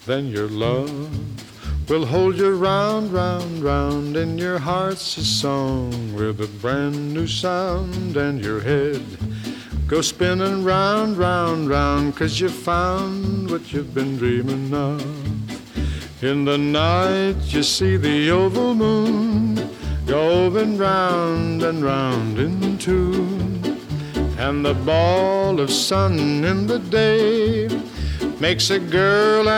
then your love will hold you round, round, round, and your heart's a song with a brand new sound, and your head go spinning round, round, round, 'cause you found what you've been dreaming of. In the night you see the oval moon going round and round in tune, and the ball of sun in the day makes a girl